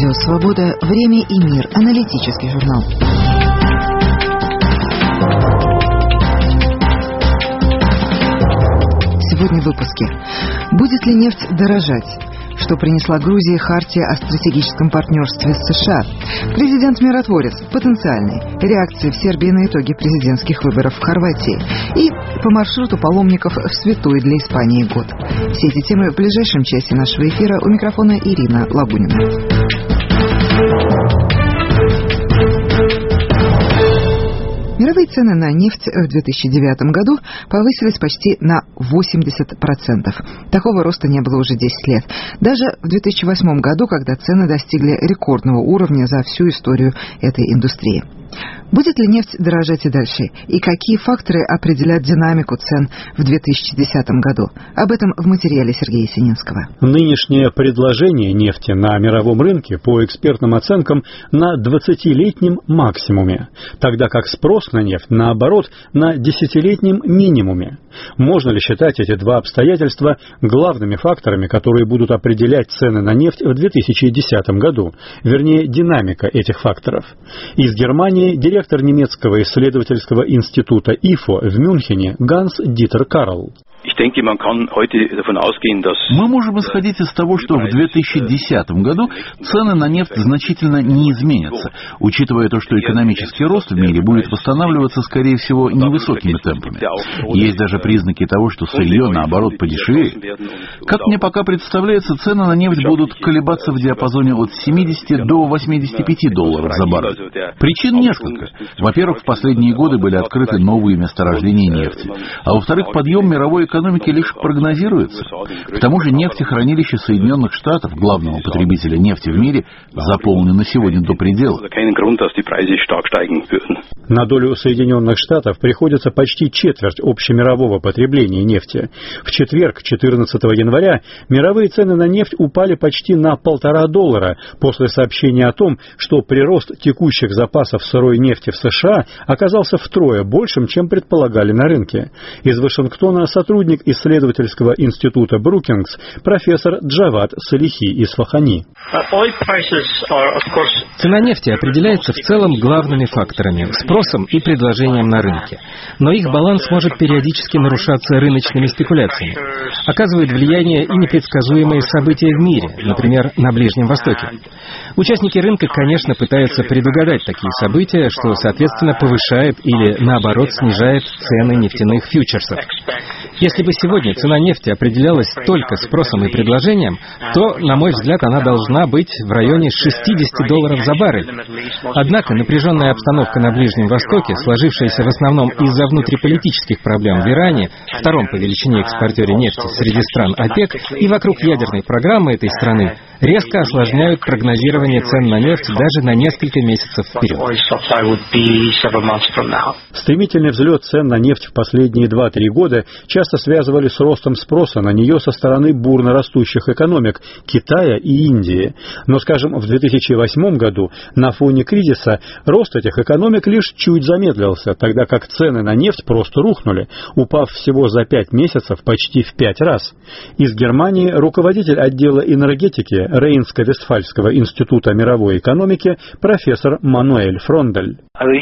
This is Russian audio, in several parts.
Радио «Свобода», «Время и мир», аналитический журнал. Сегодня в выпуске. Будет ли нефть дорожать? Что принесла Грузии хартия о стратегическом партнерстве с США? Президент-миротворец потенциальный. Реакции в Сербии на итоги президентских выборов в Хорватии. И по маршруту паломников в святой для Испании год. Все эти темы в ближайшем часе нашего эфира. У микрофона Ирина Лабунина. Мировые цены на нефть в 2009 году повысились почти на 80%. Такого роста не было уже 10 лет. Даже в 2008 году, когда цены достигли рекордного уровня за всю историю этой индустрии. Будет ли нефть дорожать и дальше? И какие факторы определят динамику цен в 2010 году? Об этом в материале Сергея Сининского. Нынешнее предложение нефти на мировом рынке, по экспертным оценкам, на 20-летнем максимуме, тогда как спрос на нефть, наоборот, на 10-летнем минимуме. Можно ли считать эти два обстоятельства главными факторами, которые будут определять цены на нефть в 2010 году? Вернее, динамика этих факторов. Из Германии директор немецкого исследовательского института ИФО в Мюнхене Ганс-Дитер Карл. Мы можем исходить из того, что в 2010 году цены на нефть значительно не изменятся, учитывая то, что экономический рост в мире будет восстанавливаться, скорее всего, невысокими темпами. Есть даже признаки того, что сырье, наоборот, подешевеет. Как мне пока представляется, цены на нефть будут колебаться в диапазоне от 70 до 85 долларов за баррель. Причин несколько. Во-первых, в последние годы были открыты новые месторождения нефти, а во-вторых, подъем мировой экономики лишь прогнозируется. К тому же нефтехранилище Соединенных Штатов, главного потребителя нефти в мире, заполнено сегодня до предела. На долю Соединенных Штатов приходится почти четверть общемирового потребления нефти. В четверг, 14 января, мировые цены на нефть упали почти на $1,5 после сообщения о том, что прирост текущих запасов сырой нефти в США оказался втрое большим, чем предполагали на рынке. Из Вашингтона сотрудник исследовательского института Брукингс, профессор Джавад Салихи из Фахани. Цена нефти определяется в целом главными факторами – спросом и предложением на рынке. Но их баланс может периодически нарушаться рыночными спекуляциями. Оказывает влияние и непредсказуемые события в мире, например, на Ближнем Востоке. Участники рынка, конечно, пытаются предугадать такие события, что, соответственно, повышает или, наоборот, снижает цены нефтяных фьючерсов. Если бы сегодня цена нефти определялась только спросом и предложением, то, на мой взгляд, она должна быть в районе $60 за баррель. Однако напряженная обстановка на Ближнем Востоке, сложившаяся в основном из-за внутриполитических проблем в Иране, втором по величине экспортере нефти среди стран ОПЕК, и вокруг ядерной программы этой страны, резко осложняют прогнозирование цен на нефть даже на несколько месяцев вперед. Стремительный взлет цен на нефть в последние 2-3 года часто связывали с ростом спроса на нее со стороны бурно растущих экономик Китая и Индии. Но, скажем, в 2008 году на фоне кризиса рост этих экономик лишь чуть замедлился, тогда как цены на нефть просто рухнули, упав всего за 5 месяцев почти в 5 раз. Из Германии руководитель отдела энергетики Рейнско-Вестфальского института мировой экономики профессор Мануэль Фрондель.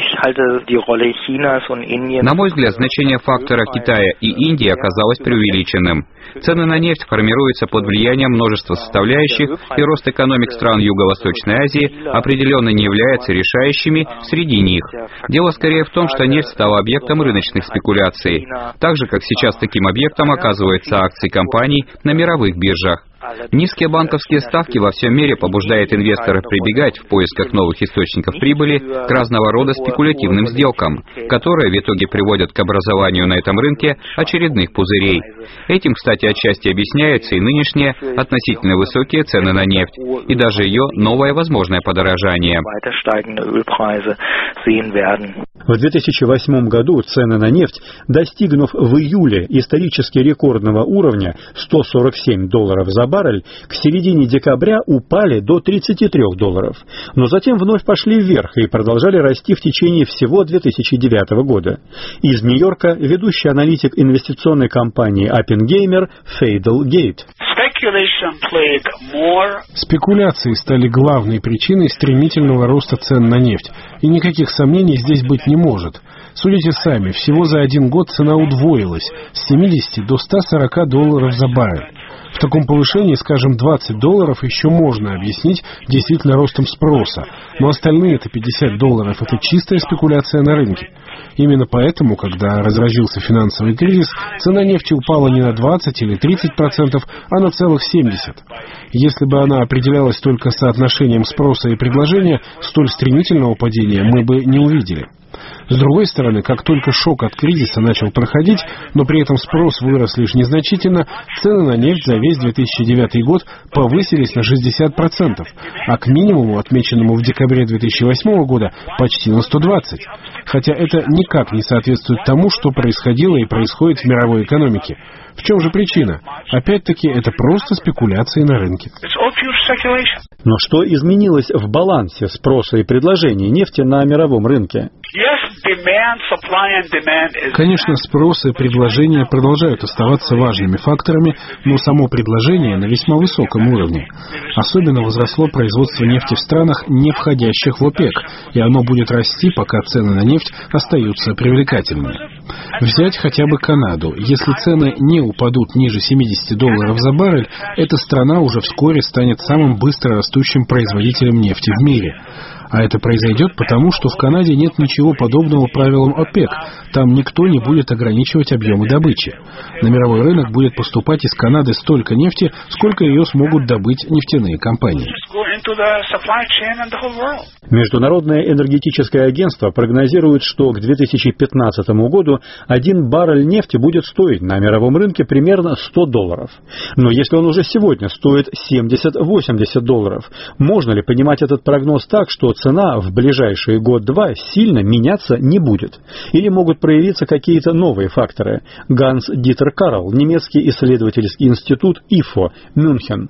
На мой взгляд, значение фактора Китая и Индии оказалось преувеличенным. Цены на нефть формируются под влиянием множества составляющих, и рост экономик стран Юго-Восточной Азии определенно не является решающими среди них. Дело скорее в том, что нефть стала объектом рыночных спекуляций, так же, как сейчас таким объектом оказываются акции компаний на мировых биржах. Низкие банковские ставки во всем мире побуждают инвесторов прибегать в поисках новых источников прибыли к разного рода спекулятивным сделкам, которые в итоге приводят к образованию на этом рынке очередных пузырей. Этим, кстати, отчасти объясняются и нынешние относительно высокие цены на нефть, и даже ее новое возможное подорожание. В 2008 году цены на нефть, достигнув в июле исторически рекордного уровня $147 за баррель, к середине декабря упали до $33. Но затем вновь пошли вверх и продолжали расти в течение всего 2009 года. Из Нью-Йорка ведущий аналитик инвестиционной компании Оппенгеймер Фейдл Гейт. Спекуляции стали главной причиной стремительного роста цен на нефть, и никаких сомнений здесь быть не может. Судите сами, всего за один год цена удвоилась с 70 до $140 за баррель. В таком повышении, скажем, $20 еще можно объяснить действительно ростом спроса, но остальные-то $50 – это чистая спекуляция на рынке. Именно поэтому, когда разразился финансовый кризис, цена нефти упала не на 20 или 30%, а на целых 70%. Если бы она определялась только соотношением спроса и предложения, столь стремительного падения мы бы не увидели. С другой стороны, как только шок от кризиса начал проходить, но при этом спрос вырос лишь незначительно, цены на нефть за весь 2009 год повысились на 60%, а к минимуму, отмеченному в декабре 2008 года, почти на 120%. Хотя это никак не соответствует тому, что происходило и происходит в мировой экономике. В чем же причина? Опять-таки, это просто спекуляции на рынке. Но что изменилось в балансе спроса и предложения нефти на мировом рынке? Конечно, спрос и предложение продолжают оставаться важными факторами, но само предложение на весьма высоком уровне. Особенно возросло производство нефти в странах, не входящих в ОПЕК, и оно будет расти, пока цены на нефть остаются привлекательными. Взять хотя бы Канаду. Если цены не упадут ниже $70 за баррель, эта страна уже вскоре станет самым быстро растущим производителем нефти в мире. А это произойдет потому, что в Канаде нет ничего подобного правилам ОПЕК. Там никто не будет ограничивать объемы добычи. На мировой рынок будет поступать из Канады столько нефти, сколько ее смогут добыть нефтяные компании. Международное энергетическое агентство прогнозирует, что к 2015 году 1 баррель нефти будет стоить на мировом рынке примерно $100. Но если он уже сегодня стоит $70-80, можно ли понимать этот прогноз так, что цена в ближайшие год-два сильно меняться не будет? Или могут проявиться какие-то новые факторы? Ганс Дитер Карл, немецкий исследовательский институт ИФО, Мюнхен.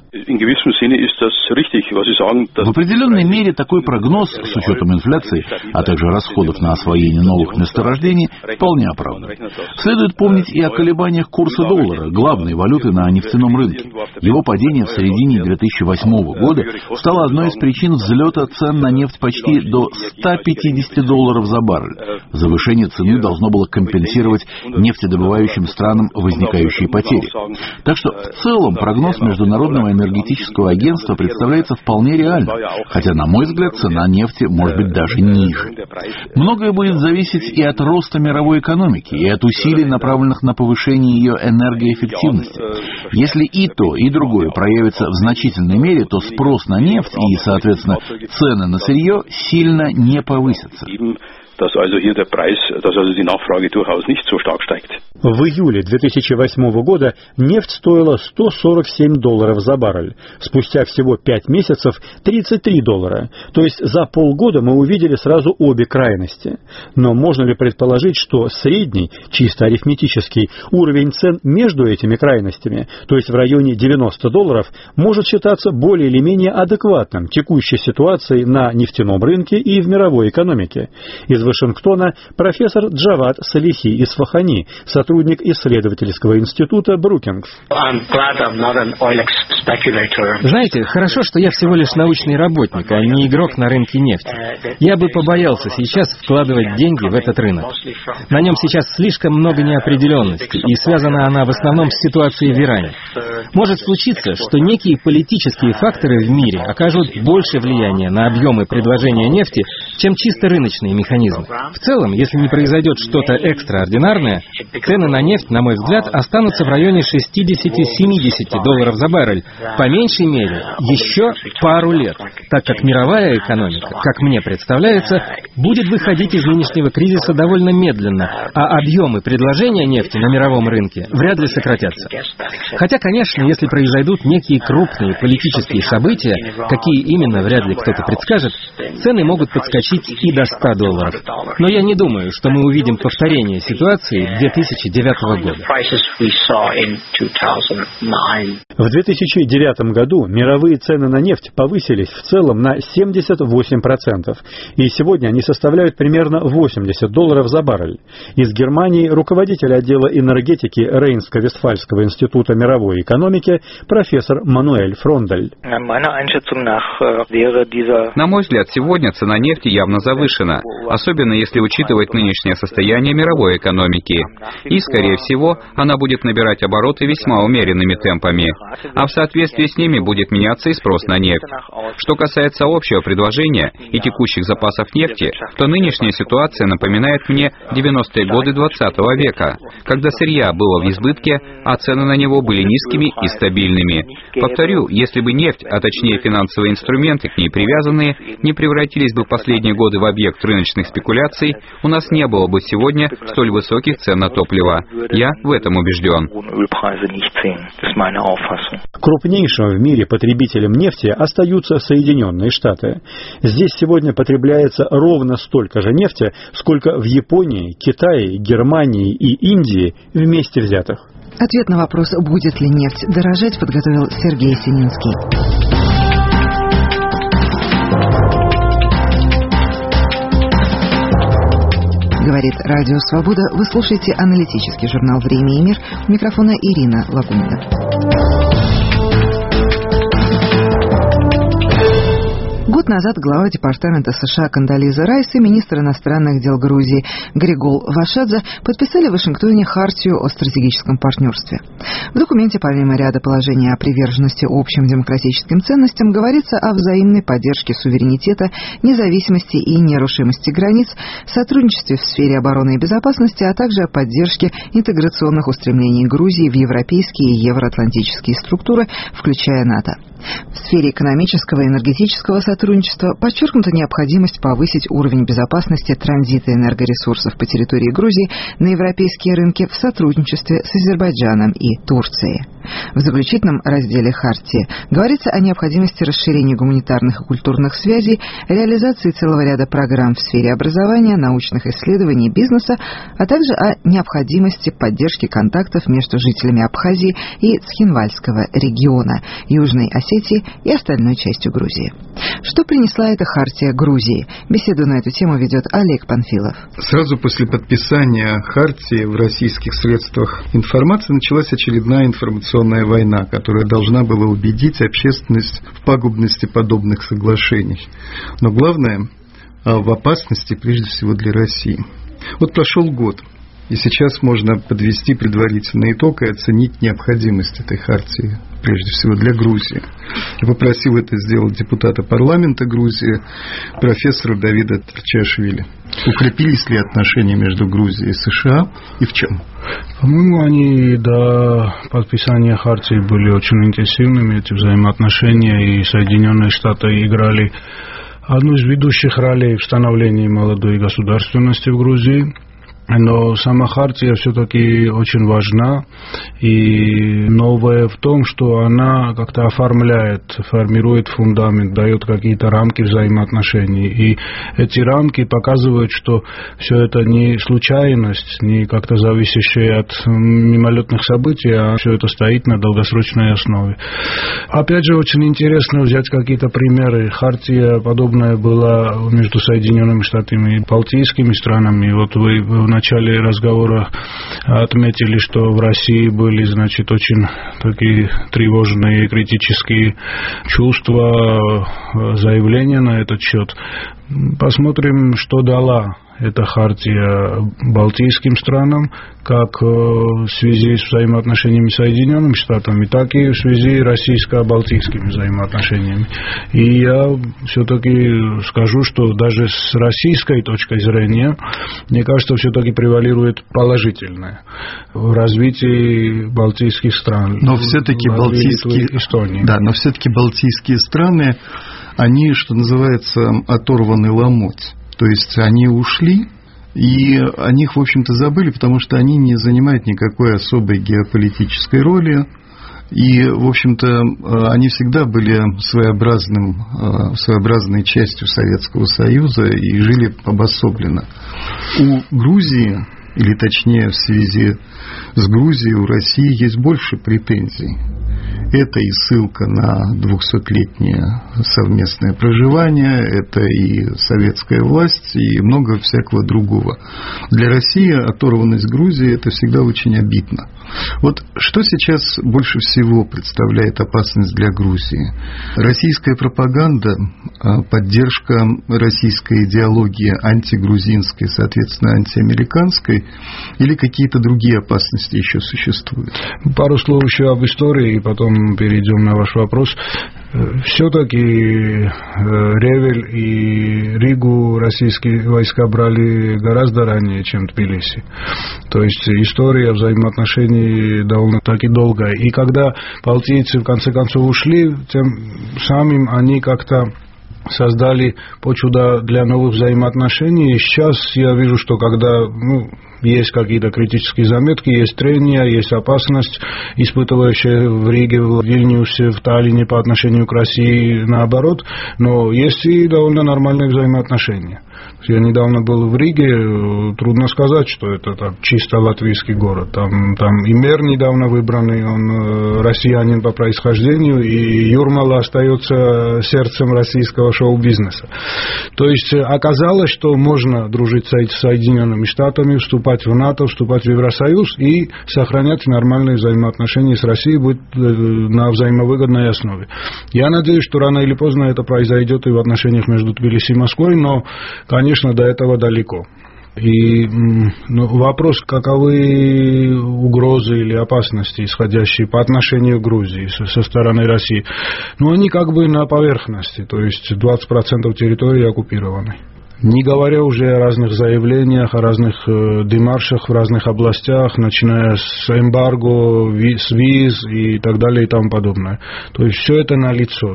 В определенной мере такой прогноз, с учетом инфляции, а также расходов на освоение новых месторождений, вполне оправдан. Следует помнить и о колебаниях курса доллара, главной валюты на нефтяном рынке. Его падение в середине 2008 года стало одной из причин взлета цен на нефть почти до $150 за баррель. Завышение цены должно было компенсировать нефтедобывающим странам возникающие потери. Так что в целом прогноз Международного энергетического агентства представляется вполне реальным, хотя, на мой взгляд, цена нефти может быть даже ниже. Многое будет зависеть и от роста мировой экономики, и от усилий, направленных на повышение ее энергоэффективности. Если и то, и другое проявится в значительной мере, то спрос на нефть и, соответственно, цены на сырье сильно не повысятся. В июле 2008 года нефть стоила $147 за баррель. Спустя всего 5 месяцев $33. То есть за полгода мы увидели сразу обе крайности. Но можно ли предположить, что средний, чисто арифметический, уровень цен между этими крайностями, то есть в районе $90, может считаться более или менее адекватным текущей ситуацией на нефтяном рынке и в мировой экономике? Из Вашингтона профессор Джавад Салихи Исфахани, сотрудник исследовательского института Брукингс. Знаете, хорошо, что я всего лишь научный работник, а не игрок на рынке нефти. Я бы побоялся сейчас вкладывать деньги в этот рынок. На нем сейчас слишком много неопределенности, и связана она в основном с ситуацией в Иране. Может случиться, что некие политические факторы в мире окажут больше влияния на объемы предложения нефти, чем чисто рыночные механизмы. В целом, если не произойдет что-то экстраординарное, цены на нефть, на мой взгляд, останутся в районе $60-70 за баррель, по меньшей мере, еще пару лет, так как мировая экономика, как мне представляется, будет выходить из нынешнего кризиса довольно медленно, а объемы предложения нефти на мировом рынке вряд ли сократятся. Хотя, конечно, если произойдут некие крупные политические события, какие именно вряд ли кто-то предскажет, цены могут подскочить опустить и до $100. Но я не думаю, что мы увидим повторение ситуации 2009 года. В 2009 году мировые цены на нефть повысились в целом на 78%, и сегодня они составляют примерно $80 за баррель. Из Германии руководитель отдела энергетики Рейнско-Вестфальского института мировой экономики профессор Мануэль Фрондель. На мой взгляд, сегодня цена нефти явно завышена, особенно если учитывать нынешнее состояние мировой экономики. И, скорее всего, она будет набирать обороты весьма умеренными темпами, а в соответствии с ними будет меняться и спрос на нефть. Что касается общего предложения и текущих запасов нефти, то нынешняя ситуация напоминает мне 90-е годы 20 века, когда сырья было в избытке, а цены на него были низкими и стабильными. Повторю, если бы нефть, а точнее финансовые инструменты к ней привязанные, не превратились бы в последние годы в объект рыночных спекуляций, у нас не было бы сегодня столь высоких цен на топливо. Я в этом убежден. Крупнейшим в мире потребителем нефти остаются Соединенные Штаты. Здесь сегодня потребляется ровно столько же нефти, сколько в Японии, Китае, Германии и Индии вместе взятых. Ответ на вопрос, будет ли нефть дорожать, подготовил Сергей Сининский. Говорит Радио Свобода. Вы слушаете аналитический журнал «Время и мир». У микрофона Ирина Лагунина. Год назад глава Департамента США Кондолиза Райс и министр иностранных дел Грузии Григол Вашадзе подписали в Вашингтоне хартию о стратегическом партнерстве. В документе, помимо ряда положений о приверженности общим демократическим ценностям, говорится о взаимной поддержке суверенитета, независимости и нерушимости границ, сотрудничестве в сфере обороны и безопасности, а также о поддержке интеграционных устремлений Грузии в европейские и евроатлантические структуры, включая НАТО. В сфере экономического и энергетического сотрудничества подчеркнута необходимость повысить уровень безопасности транзита энергоресурсов по территории Грузии на европейские рынки в сотрудничестве с Азербайджаном и Турцией. В заключительном разделе хартии говорится о необходимости расширения гуманитарных и культурных связей, реализации целого ряда программ в сфере образования, научных исследований и бизнеса, а также о необходимости поддержки контактов между жителями Абхазии и Цхинвальского региона, Южной Осетии и остальной частью Грузии. Что принесла эта хартия Грузии? Беседу на эту тему ведет Олег Панфилов. Сразу после подписания хартии в российских средствах информации началась очередная информационная война, которая должна была убедить общественность в пагубности подобных соглашений. Но главное в опасности прежде всего для России. Вот прошел год. И сейчас можно подвести предварительный итог и оценить необходимость этой хартии, прежде всего для Грузии. Я попросил это сделать депутата парламента Грузии, профессора Давида Тарчашвили. Укрепились ли отношения между Грузией и США и в чем? По-моему, они до подписания хартии были очень интенсивными, эти взаимоотношения, и Соединенные Штаты играли одну из ведущих ролей в становлении молодой государственности в Грузии. Но сама хартия все-таки очень важна, и новое в том, что она как-то формирует фундамент, дает какие-то рамки взаимоотношений. И эти рамки показывают, что все это не случайность, не как-то зависящее от мимолетных событий, а все это стоит на долгосрочной основе. Опять же, очень интересно взять какие-то примеры. Хартия подобная была между Соединенными Штатами и балтийскими странами. Вот вы в начале разговора отметили, что в России были, значит, очень такие тревожные, критические чувства, заявления на этот счет. Посмотрим, что дала эта хартия балтийским странам, как в связи с взаимоотношениями с Соединенными Штатами, так и в связи с российско-балтийскими взаимоотношениями. И я все-таки скажу, что даже с российской точки зрения, мне кажется, все-таки превалирует положительное в развитии балтийских стран. Но все-таки балтийские страны, они, что называется, оторваны ломоть. То есть они ушли, и о них, в общем-то, забыли, потому что они не занимают никакой особой геополитической роли. И, в общем-то, они всегда были своеобразной частью Советского Союза и жили обособленно. У Грузии, или точнее в связи с Грузией, у России есть больше претензий. Это и ссылка на 200-летнее совместное проживание, это и советская власть, и много всякого другого. Для России оторванность Грузии – это всегда очень обидно. Вот что сейчас больше всего представляет опасность для Грузии? Российская пропаганда, поддержка российской идеологии антигрузинской, соответственно, антиамериканской, или какие-то другие опасности еще существуют? Пару слов еще об истории, и потом перейдем на ваш вопрос. Все-таки Ревель и Ригу российские войска брали гораздо ранее, чем Тбилиси. То есть история взаимоотношений довольно-таки долгая. И когда балтийцы в конце концов ушли, тем самым они как-то создали почву для новых взаимоотношений. И сейчас я вижу, что когда есть какие-то критические заметки, есть трения, есть опасность, испытывающая в Риге, в Вильнюсе, в Таллине по отношению к России, наоборот, но есть и довольно нормальные взаимоотношения. Я недавно был в Риге, трудно сказать, что это так, чисто латвийский город. Там и мэр недавно выбранный, он россиянин по происхождению, и Юрмала остается сердцем российского шоу-бизнеса. То есть оказалось, что можно дружить с Соединенными Штатами, вступать в НАТО, вступать в Евросоюз и сохранять нормальные взаимоотношения с Россией будет на взаимовыгодной основе. Я надеюсь, что рано или поздно это произойдет и в отношениях между Тбилиси и Москвой, но, конечно, до этого далеко. И вопрос, каковы угрозы или опасности, исходящие по отношению к Грузии со стороны России, они как бы на поверхности, то есть 20% территории оккупированы. Не говоря уже о разных заявлениях, о разных демаршах в разных областях, начиная с эмбарго, с виз и так далее и тому подобное. То есть все это налицо.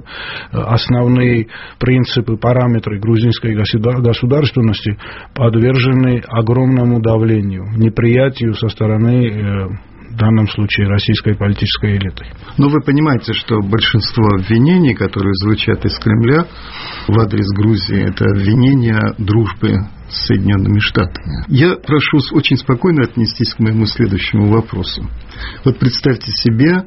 Основные принципы, параметры грузинской государственности подвержены огромному давлению, неприятию со стороны, в данном случае, российской политической элиты. Но вы понимаете, что большинство обвинений, которые звучат из Кремля в адрес Грузии, это обвинения дружбы с Соединенными Штатами. Я прошу очень спокойно отнестись к моему следующему вопросу. Вот представьте себе,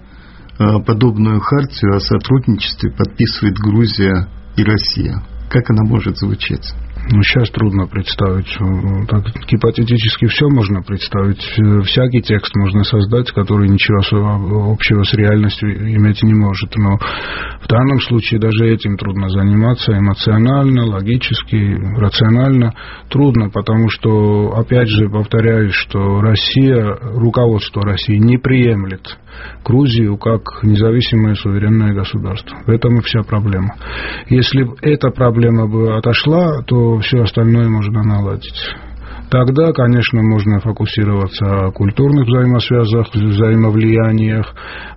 подобную хартию о сотрудничестве подписывает Грузия и Россия. Как она может звучать? Сейчас трудно представить. Так, гипотетически все можно представить. Всякий текст можно создать, который ничего общего с реальностью иметь не может. Но в данном случае даже этим трудно заниматься. Эмоционально, логически, рационально трудно, потому что, опять же, повторяюсь, что руководство России не приемлет Грузию как независимое суверенное государство. В этом и вся проблема. Если эта проблема бы отошла, то все остальное можно наладить. Тогда, конечно, можно фокусироваться о культурных взаимосвязях, взаимовлияниях,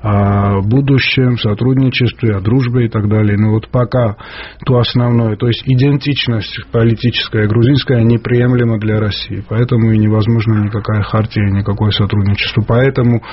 о будущем, сотрудничестве, о дружбе и так далее. Но вот пока то основное, то есть идентичность политическая грузинская неприемлема для России. Поэтому и невозможно никакая хартия, никакое сотрудничество. Поэтому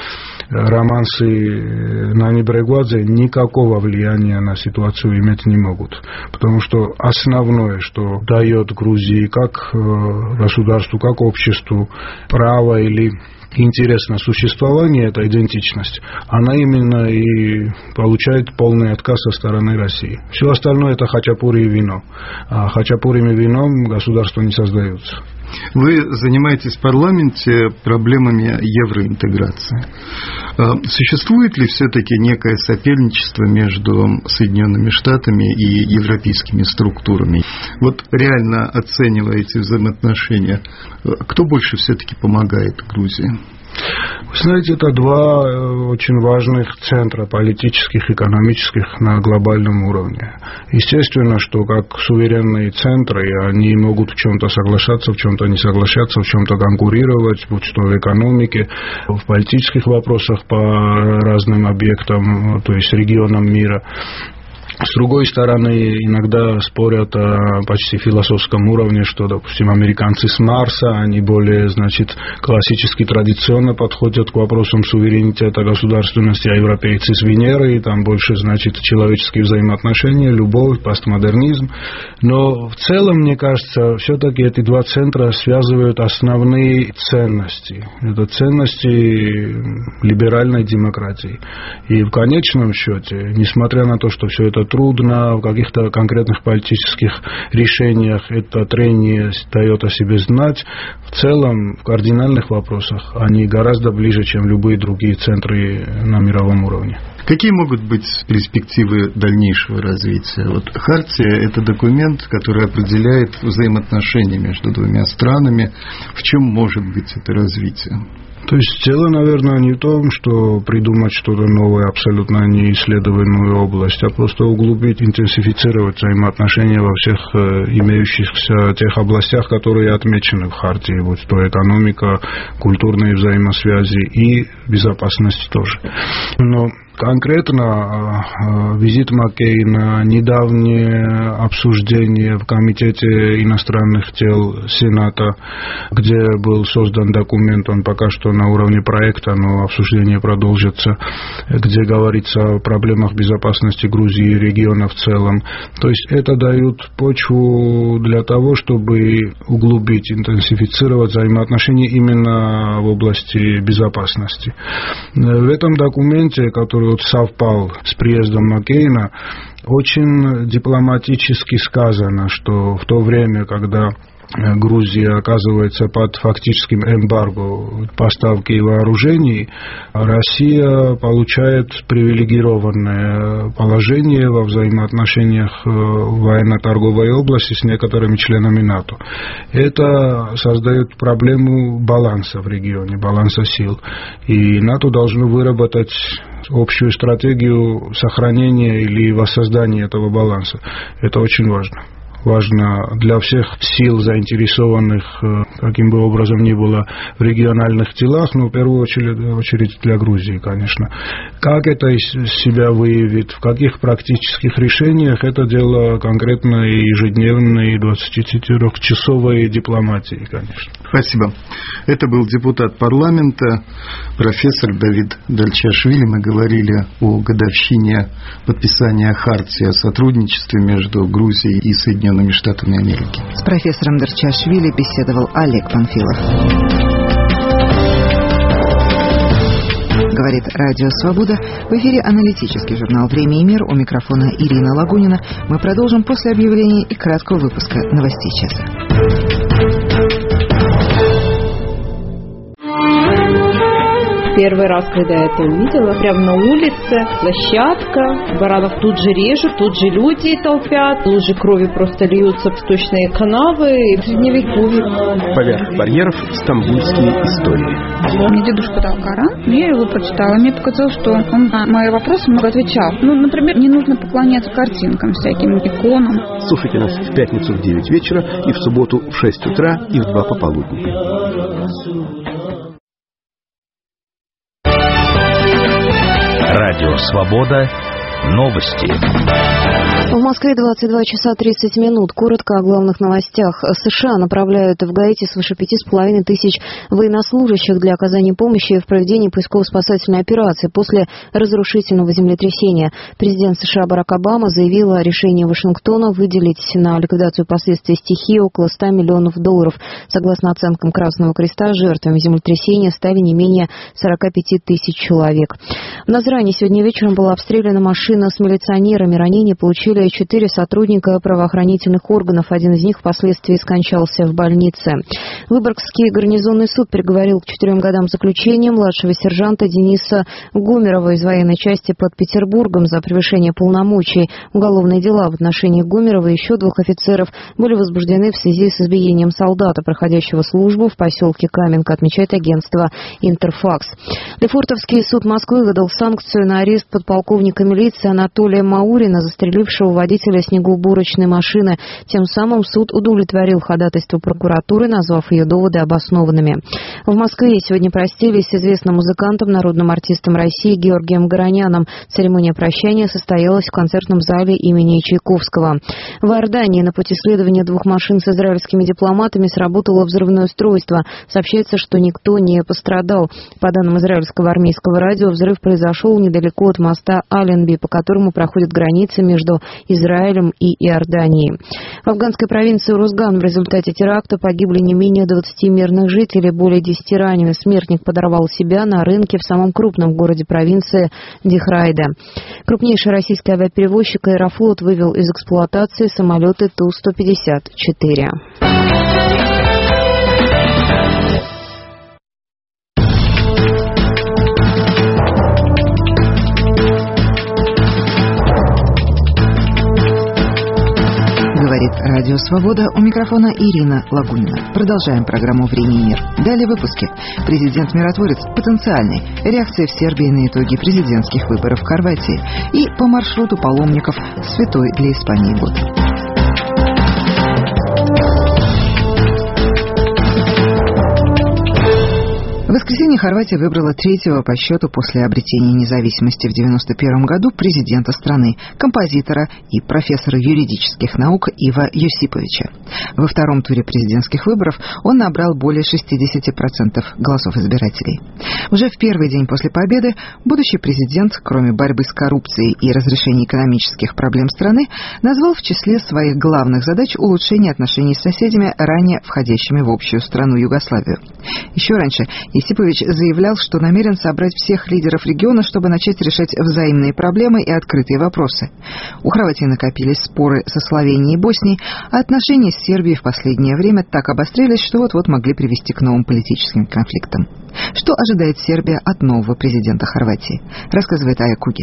романсы Нани Брегвадзе никакого влияния на ситуацию иметь не могут. Потому что основное, что дает Грузии как государству, как обществу право или интерес на существование, это идентичность, она именно и получает полный отказ со стороны России. Все остальное это хачапури и вино. А хачапурим и вином государства не создаются. Вы занимаетесь в парламенте проблемами евроинтеграции. Существует ли все-таки некое соперничество между Соединенными Штатами и европейскими структурами? Вот реально оценивая эти взаимоотношения, кто больше все-таки помогает Грузии? Вы знаете, это два очень важных центра политических, экономических на глобальном уровне. Естественно, что как суверенные центры, они могут в чем-то соглашаться, в чем-то не соглашаться, в чем-то конкурировать, будь то в экономике, в политических вопросах по разным объектам, то есть регионам мира. С другой стороны, иногда спорят о почти философском уровне, что, допустим, американцы с Марса, они более, классически, традиционно подходят к вопросам суверенитета, государственности, а европейцы с Венеры, и там больше, человеческие взаимоотношения, любовь, постмодернизм. Но в целом, мне кажется, все-таки эти два центра связывают основные ценности. Это ценности либеральной демократии. И в конечном счете, несмотря на то, что все это трудно, в каких-то конкретных политических решениях это трение дает о себе знать, в целом в кардинальных вопросах они гораздо ближе, чем любые другие центры на мировом уровне. Какие могут быть перспективы дальнейшего развития? Хартия – это документ, который определяет взаимоотношения между двумя странами. В чем может быть это развитие? То есть дело, наверное, не в том, что придумать что-то новое, абсолютно неисследованную область, а просто углубить, интенсифицировать взаимоотношения во всех имеющихся тех областях, которые отмечены в Хартии, будь то экономика, культурные взаимосвязи и безопасность тоже. Но конкретно визит Маккейна, недавнее обсуждение в Комитете иностранных дел Сената, где был создан документ, он пока что на уровне проекта, но обсуждение продолжится, где говорится о проблемах безопасности Грузии и региона в целом. То есть это дает почву для того, чтобы углубить, интенсифицировать взаимоотношения именно в области безопасности. В этом документе, который совпал с приездом Маккейна, очень дипломатически сказано, что в то время, когда Грузия оказывается под фактическим эмбарго поставки вооружений, Россия получает привилегированное положение во взаимоотношениях в военно-торговой области с некоторыми членами НАТО. Это создает проблему баланса в регионе, баланса сил. И НАТО должно выработать общую стратегию сохранения или воссоздания этого баланса. Это очень важно. Важно для всех сил, заинтересованных, каким бы образом ни было, в региональных делах, но в первую очередь для Грузии, конечно. Как это из себя выявит, в каких практических решениях, это дело конкретной ежедневной 24-часовой дипломатии, конечно. Спасибо. Это был депутат парламента, профессор Давид Дальчашвили. Мы говорили о годовщине подписания Хартии о сотрудничестве между Грузией и Соединенными Штатами Америки. С профессором Дальчашвили беседовал Олег Панфилов. Говорит Радио Свобода. В эфире аналитический журнал «Время и мир». У микрофона Ирина Лагунина. Мы продолжим после объявления и краткого выпуска новостей часа. Первый раз, когда я это увидела, прямо на улице, площадка, баранов тут же режут, тут же люди толпят, лужи крови просто льются в сточные канавы, и в средневековье. Поверх барьеров стамбульские истории. Мне дедушка дал Коран, я его прочитала, мне показалось, что он на мои вопросы много отвечал. Например, не нужно поклоняться картинкам, всяким иконам. Слушайте нас в пятницу в 9 вечера и в субботу в 6 утра и в 2 пополудни. Радио «Свобода». Новости. В Москве 22 часа 30 минут. Коротко о главных новостях. США направляют в Гаити свыше 5,5 тысяч военнослужащих для оказания помощи в проведении поисково-спасательной операции после разрушительного землетрясения. Президент США Барак Обама заявил о решении Вашингтона выделить на ликвидацию последствий стихии около $100 миллионов. Согласно оценкам Красного Креста, жертвами землетрясения стали не менее 45 тысяч человек. В Назране сегодня вечером была обстреляна машина с милиционерами. Ранения получили 4 сотрудника правоохранительных органов. Один из них впоследствии скончался в больнице. Выборгский гарнизонный суд приговорил к 4 годам заключения младшего сержанта Дениса Гумерова из военной части под Петербургом за превышение полномочий. Уголовные дела в отношении Гумерова и еще 2 офицеров были возбуждены в связи с избиением солдата, проходящего службу в поселке Каменка, отмечает агентство «Интерфакс». Лефортовский суд Москвы выдал санкцию на арест подполковника милиции убийцы Анатолия Маурина, застрелившего водителя снегоуборочной машины. Тем самым суд удовлетворил ходатайство прокуратуры, назвав ее доводы обоснованными. В Москве сегодня простились с известным музыкантом, народным артистом России Георгием Гороняном. Церемония прощания состоялась в концертном зале имени Чайковского. В Иордании на пути следования двух машин с израильскими дипломатами сработало взрывное устройство. Сообщается, что никто не пострадал. По данным израильского армейского радио, взрыв произошел недалеко от моста Аленби, по которому проходит граница между Израилем и Иорданией. В афганской провинции Урузган в результате теракта погибли не менее 20 мирных жителей, более 10 ранены. Смертник подорвал себя на рынке в самом крупном городе провинции Дихрайда. Крупнейший российский авиаперевозчик «Аэрофлот» вывел из эксплуатации самолеты Ту-154. Говорит Радио Свобода, у микрофона Ирина Лагунина. Продолжаем программу «Время и мир». Далее выпуски. Президент-миротворец потенциальный. Реакция в Сербии на итоги президентских выборов в Хорватии. И по маршруту паломников святой для Испании год. В воскресенье Хорватия выбрала третьего по счету после обретения независимости в 1991 году президента страны, композитора и профессора юридических наук Ива Йосиповича. Во втором туре президентских выборов он набрал более 60% голосов избирателей. Уже в первый день после победы будущий президент, кроме борьбы с коррупцией и разрешения экономических проблем страны, назвал в числе своих главных задач улучшение отношений с соседями, ранее входящими в общую страну Югославию. Еще раньше Йосипович заявлял, что намерен собрать всех лидеров региона, чтобы начать решать взаимные проблемы и открытые вопросы. У Хорватии накопились споры со Словенией и Боснией, а отношения с Сербией в последнее время так обострились, что вот-вот могли привести к новым политическим конфликтам. Что ожидает Сербия от нового президента Хорватии, рассказывает Ая Куги.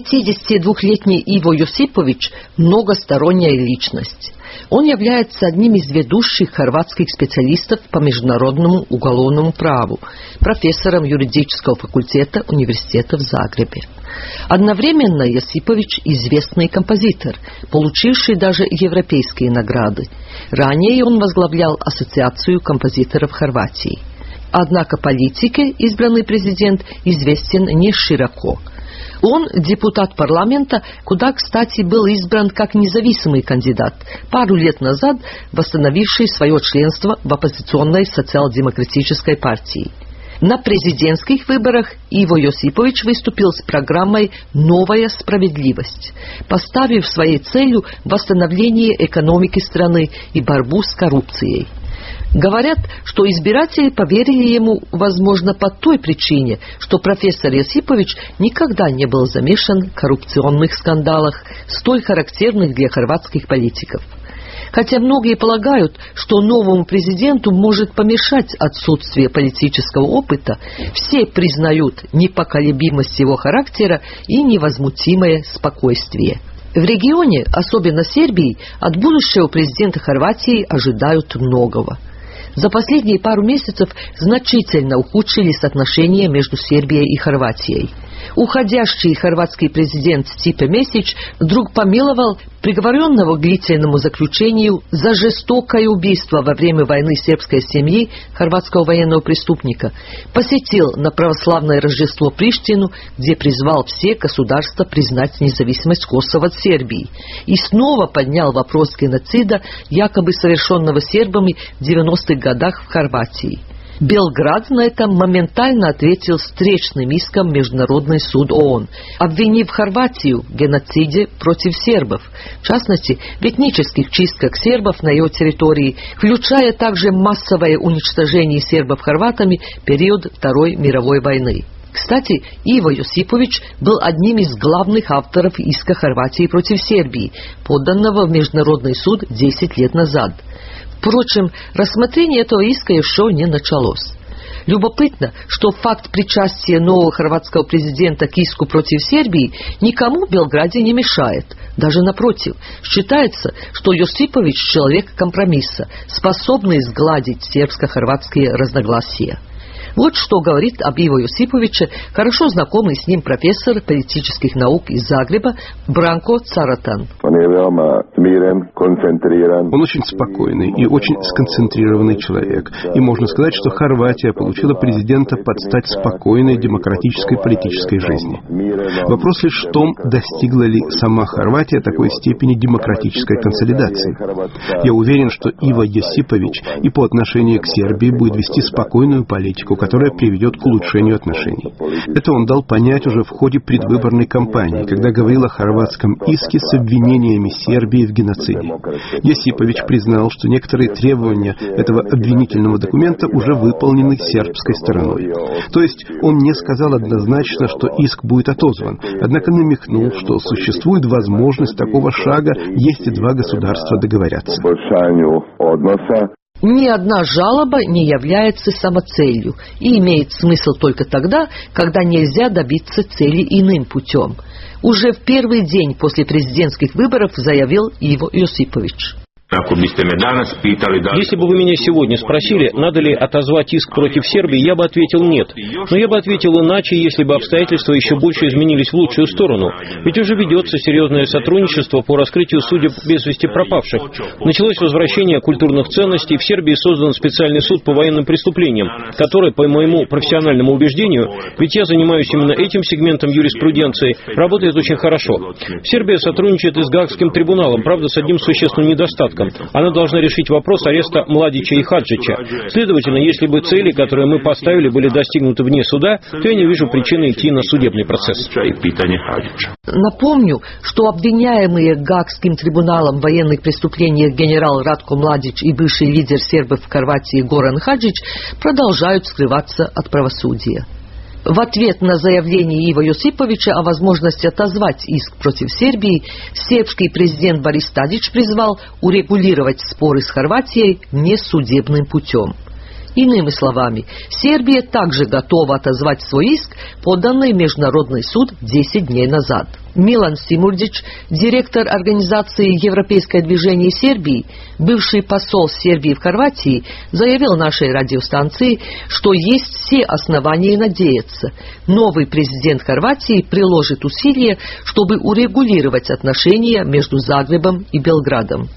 52-летний Иво Йосипович – многосторонняя личность. Он является одним из ведущих хорватских специалистов по международному уголовному праву, профессором юридического факультета университета в Загребе. Одновременно Йосипович – известный композитор, получивший даже европейские награды. Ранее он возглавлял Ассоциацию композиторов Хорватии. Однако политике избранный президент известен не широко. Он депутат парламента, куда, кстати, был избран как независимый кандидат, пару лет назад восстановивший свое членство в оппозиционной социал-демократической партии. На президентских выборах Иво Йосипович выступил с программой «Новая справедливость», поставив своей целью восстановление экономики страны и борьбу с коррупцией. Говорят, что избиратели поверили ему, возможно, по той причине, что профессор Йосипович никогда не был замешан в коррупционных скандалах, столь характерных для хорватских политиков. Хотя многие полагают, что новому президенту может помешать отсутствие политического опыта, все признают непоколебимость его характера и невозмутимое спокойствие. В регионе, особенно Сербии, от будущего президента Хорватии ожидают многого. За последние пару месяцев значительно ухудшились отношения между Сербией и Хорватией. Уходящий хорватский президент Стипе Месич вдруг помиловал приговоренного к длительному заключению за жестокое убийство во время войны сербской семьи хорватского военного преступника, посетил на православное Рождество Приштину, где призвал все государства признать независимость Косово от Сербии, и снова поднял вопрос геноцида, якобы совершенного сербами в 90-х годах в Хорватии. Белград на это моментально ответил встречным иском в Международный суд ООН, обвинив Хорватию в геноциде против сербов, в частности, в этнических чистках сербов на ее территории, включая также массовое уничтожение сербов хорватами в период Второй мировой войны. Кстати, Иво Йосипович был одним из главных авторов иска Хорватии против Сербии, поданного в Международный суд 10 лет назад. Впрочем, рассмотрение этого иска еще не началось. Любопытно, что факт причастия нового хорватского президента к иску против Сербии никому в Белграде не мешает. Даже напротив, считается, что Йосипович человек компромисса, способный сгладить сербско-хорватские разногласия. Вот что говорит об Иво Йосиповиче хорошо знакомый с ним профессор политических наук из Загреба Бранко Царатан. Он очень спокойный и очень сконцентрированный человек. И можно сказать, что Хорватия получила президента под стать спокойной демократической политической жизни. Вопрос лишь в том, достигла ли сама Хорватия такой степени демократической консолидации. Я уверен, что Иво Йосипович и по отношению к Сербии будет вести спокойную политику, которая приведет к улучшению отношений. Это он дал понять уже в ходе предвыборной кампании, когда говорил о хорватском иске с обвинениями Сербии в геноциде. Йосипович признал, что некоторые требования этого обвинительного документа уже выполнены сербской стороной. То есть он не сказал однозначно, что иск будет отозван, однако намекнул, что существует возможность такого шага, если два государства договорятся. Ни одна жалоба не является самоцелью и имеет смысл только тогда, когда нельзя добиться цели иным путем. Уже в первый день после президентских выборов заявил Иво Йосипович. Если бы вы меня сегодня спросили, надо ли отозвать иск против Сербии, я бы ответил нет. Но я бы ответил иначе, если бы обстоятельства еще больше изменились в лучшую сторону. Ведь уже ведется серьезное сотрудничество по раскрытию судеб без вести пропавших. Началось возвращение культурных ценностей. В Сербии создан специальный суд по военным преступлениям, который, по моему профессиональному убеждению, ведь я занимаюсь именно этим сегментом юриспруденции, работает очень хорошо. Сербия сотрудничает и с Гаагским трибуналом, правда, с одним существенным недостатком. Она должна решить вопрос ареста Младича и Хаджича. Следовательно, если бы цели, которые мы поставили, были достигнуты вне суда, то я не вижу причины идти на судебный процесс. Напомню, что обвиняемые Гаагским трибуналом в военных преступлениях генерал Радко Младич и бывший лидер сербов в Хорватии Горан Хаджич продолжают скрываться от правосудия. В ответ на заявление Иво Йосиповича о возможности отозвать иск против Сербии, сербский президент Борис Тадич призвал урегулировать споры с Хорватией несудебным путем. Иными словами, Сербия также готова отозвать свой иск, поданный в Международный суд 10 дней назад. Милан Симурдич, директор организации «Европейское движение Сербии», бывший посол Сербии в Хорватии, заявил нашей радиостанции, что есть все основания надеяться. Новый президент Хорватии приложит усилия, чтобы урегулировать отношения между Загребом и Белградом.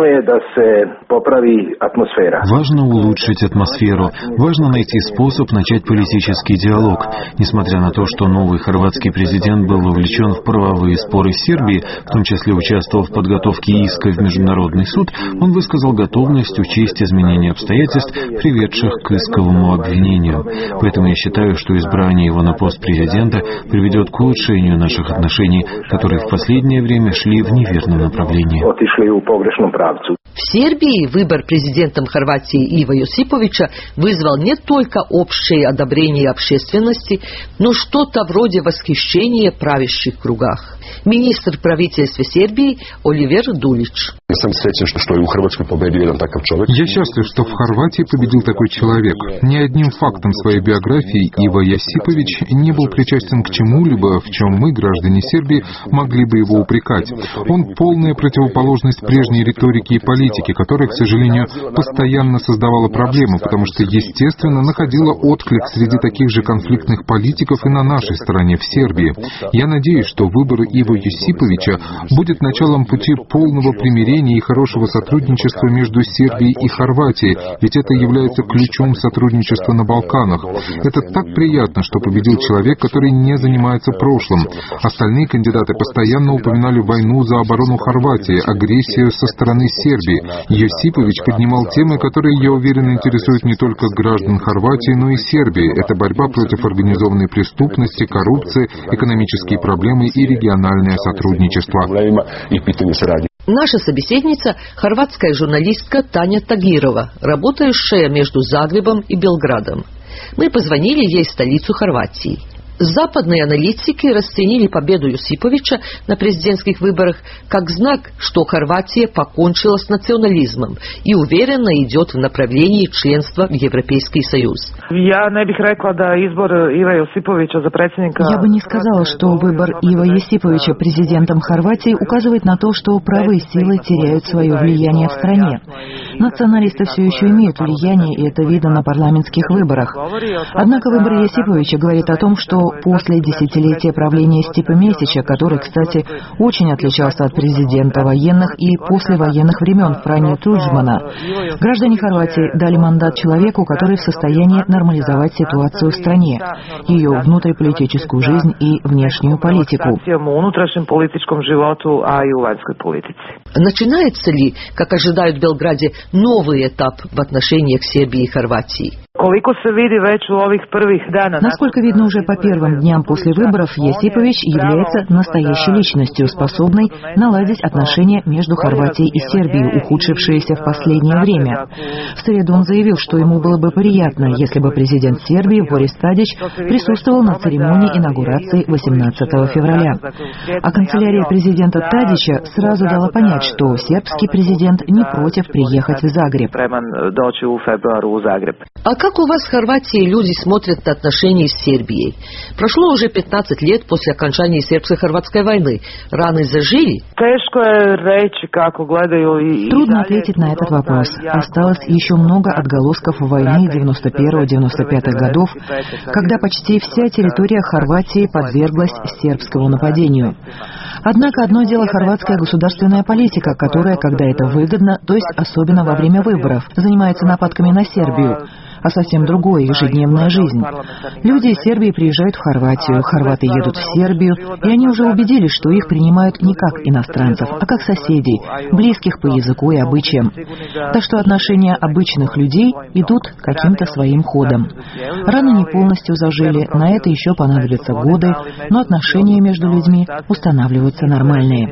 Важно улучшить атмосферу, важно найти способ начать политический диалог. Несмотря на то, что новый хорватский президент был вовлечен в правовые споры с Сербией, в том числе участвовал в подготовке иска в Международный суд, он высказал готовность учесть изменения обстоятельств, приведших к исковому обвинению. Поэтому я считаю, что избрание его на пост президента приведет к улучшению наших отношений, которые в последнее время шли в неверном направлении. В Сербии выбор президентом Хорватии Иво Йосиповича вызвал не только общее одобрение общественности, но что-то вроде восхищения в правящих кругах. Министр правительства Сербии Оливер Дулич. Я счастлив, что в Хорватии победил такой человек. Ни одним фактом своей биографии Иво Йосипович не был причастен к чему-либо, в чем мы, граждане Сербии, могли бы его упрекать. Он полная противоположность прежней риторики и политики, которая, к сожалению, постоянно создавала проблемы, потому что, естественно, находила отклик среди таких же конфликтных политиков и на нашей стороне, в Сербии. Я надеюсь, что выбор Иво Йосиповича будет началом пути полного примирения и хорошего сотрудничества между Сербией и Хорватией, ведь это является ключом сотрудничества на Балканах. Это так приятно, что победил человек, который не занимается прошлым. Остальные кандидаты постоянно упоминали войну за оборону Хорватии, агрессию со стороны Сербии. Йосипович поднимал темы, которые, я уверен, интересуют не только граждан Хорватии, но и Сербии. Это борьба против организованной преступности, коррупции, экономические проблемы и региональное сотрудничество. Наша собеседница – хорватская журналистка Таня Тагирова, работающая между Загребом и Белградом. Мы позвонили ей в столицу Хорватии. Западные аналитики расценили победу Йосиповича на президентских выборах как знак, что Хорватия покончила с национализмом и уверенно идет в направлении членства в Европейский Союз. Я бы не сказала, что выбор Ива Йосиповича президентом Хорватии указывает на то, что правые силы теряют свое влияние в стране. Националисты все еще имеют влияние, и это видно на парламентских выборах. Однако выбор Йосиповича говорит о том, что после десятилетия правления Стипа Месича, который, кстати, очень отличался от президента военных и послевоенных времен Франjo Туđmana, граждане Хорватии дали мандат человеку, который в состоянии нормализовать ситуацию в стране, ее внутриполитическую жизнь и внешнюю политику. Начинается ли, как ожидают в Белграде, новый этап в отношениях Сербии и Хорватии? Насколько видно уже по первым дням после выборов, Йосипович является настоящей личностью, способной наладить отношения между Хорватией и Сербией, ухудшившиеся в последнее время. В среду он заявил, что ему было бы приятно, если бы президент Сербии Борис Тадич присутствовал на церемонии инаугурации 18 февраля. А канцелярия президента Тадича сразу дала понять, что сербский президент не против приехать в Загреб. А как у вас в Хорватии люди смотрят на отношения с Сербией? Прошло уже 15 лет после окончания сербско-хорватской войны. Раны зажили? Трудно ответить на этот вопрос. Осталось еще много отголосков войны 91-95 годов, когда почти вся территория Хорватии подверглась сербскому нападению. Однако одно дело хорватская государственная политика, которая, когда это выгодно, то есть особенно во время выборов, занимается нападками на Сербию, а совсем другое — ежедневная жизнь. Люди из Сербии приезжают в Хорватию, хорваты едут в Сербию, и они уже убедились, что их принимают не как иностранцев, а как соседей, близких по языку и обычаям. Так что отношения обычных людей идут каким-то своим ходом. Раны не полностью зажили, на это еще понадобятся годы, но отношения между людьми устанавливаются нормальные.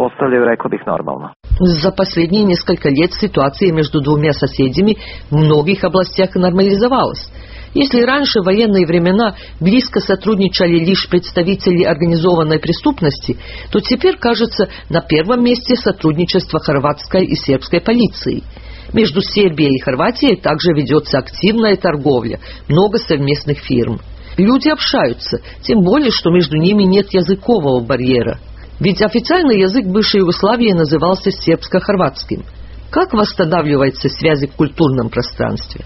За последние несколько лет ситуация между двумя соседями в многих областях нормализовалась. Если раньше в военные времена близко сотрудничали лишь представители организованной преступности, то теперь, кажется, на первом месте сотрудничество хорватской и сербской полиции. Между Сербией и Хорватией также ведется активная торговля, много совместных фирм. Люди общаются, тем более, что между ними нет языкового барьера. Ведь официальный язык бывшей Югославии назывался сербско-хорватским. Как восстанавливаются связи в культурном пространстве?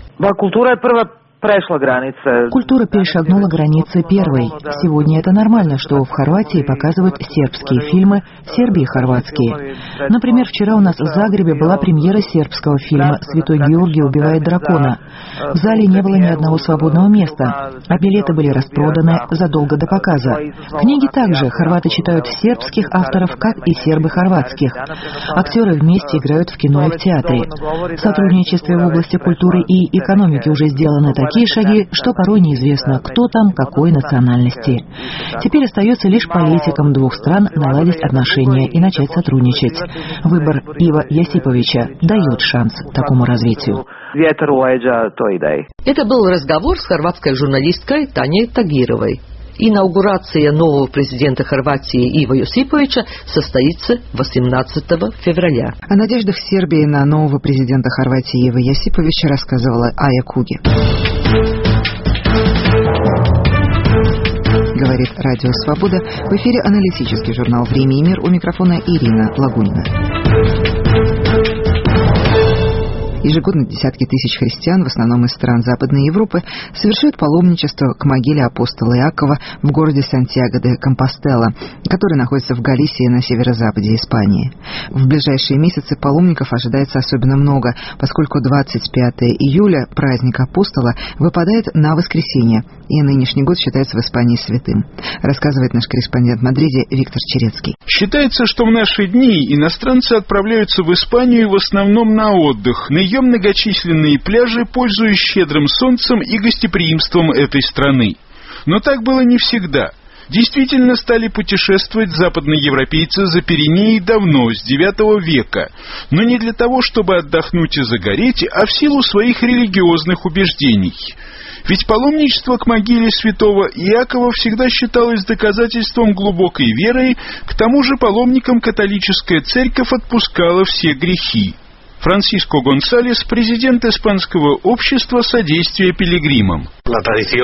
Культура перешагнула границы первой. Сегодня это нормально, что в Хорватии показывают сербские фильмы, в Сербии хорватские. Например, вчера у нас в Загребе была премьера сербского фильма «Святой Георгий убивает дракона». В зале не было ни одного свободного места, а билеты были распроданы задолго до показа. Книги также хорваты читают сербских авторов, как и сербы хорватских. Актеры вместе играют в кино и в театре. В сотрудничестве в области культуры и экономики уже сделаны такие шаги, что порой неизвестно, кто там какой национальности. Теперь остается лишь политикам двух стран наладить отношения и начать сотрудничать. Выбор Ива Йосиповича дает шанс такому развитию. Это был разговор с хорватской журналисткой Таней Тагировой. Инаугурация нового президента Хорватии Ива Йосиповича состоится 18 февраля. О надеждах Сербии на нового президента Хорватии Ива Йосиповича рассказывала Ая Куги. Говорит Радио Свобода. В эфире аналитический журнал «Время и мир». У микрофона Ирина Лагунина. Ежегодно десятки тысяч христиан, в основном из стран Западной Европы, совершают паломничество к могиле апостола Иакова в городе Сантьяго-де-Компостела, который находится в Галисии на северо-западе Испании. В ближайшие месяцы паломников ожидается особенно много, поскольку 25 июля, праздник апостола, выпадает на воскресенье, и нынешний год считается в Испании святым. Рассказывает наш корреспондент в Мадриде Виктор Черецкий. Считается, что в наши дни иностранцы отправляются в Испанию в основном на отдых, на ее многочисленные пляжи, пользуясь щедрым солнцем и гостеприимством этой страны. Но так было не всегда. Действительно стали путешествовать западные европейцы за Пиренеи давно, с IX века, но не для того, чтобы отдохнуть и загореть, а в силу своих религиозных убеждений. Ведь паломничество к могиле святого Иакова всегда считалось доказательством глубокой веры, к тому же паломникам католическая церковь отпускала все грехи. Франсиско Гонсалес, президент Испанского общества содействия пилигримам. В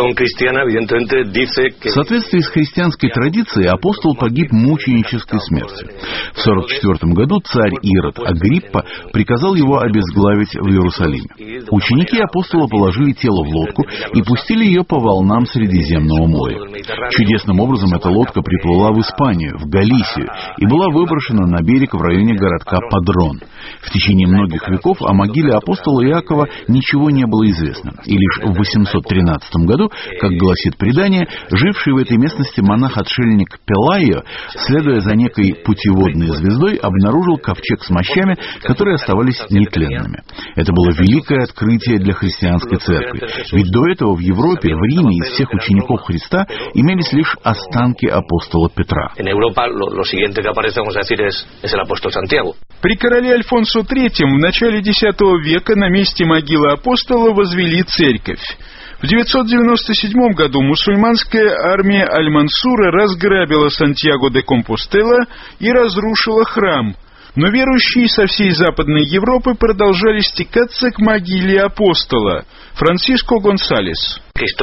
соответствии с христианской традицией апостол погиб мученической смертью. В 44 году царь Ирод Агриппа приказал его обезглавить в Иерусалиме. Ученики апостола положили тело в лодку и пустили ее по волнам Средиземного моря. Чудесным образом эта лодка приплыла в Испанию, в Галисию, и была выброшена на берег в районе городка Падрон. В течение многих веков о могиле апостола Иакова ничего не было известно, и лишь в 813 году, как гласит предание, живший в этой местности монах-отшельник Пелайо, следуя за некой путеводной звездой, обнаружил ковчег с мощами, которые оставались нетленными. Это было великое открытие для христианской церкви, ведь до этого в Европе, в Риме из всех учеников Христа имелись лишь останки апостола Петра. При короле Альфонсо III в начале X века на месте могилы апостола возвели церковь. В 997 году мусульманская армия Аль-Мансура разграбила Сантьяго-де-Компостела и разрушила храм, но верующие со всей Западной Европы продолжали стекаться к могиле апостола. Франсиско Гонсалес.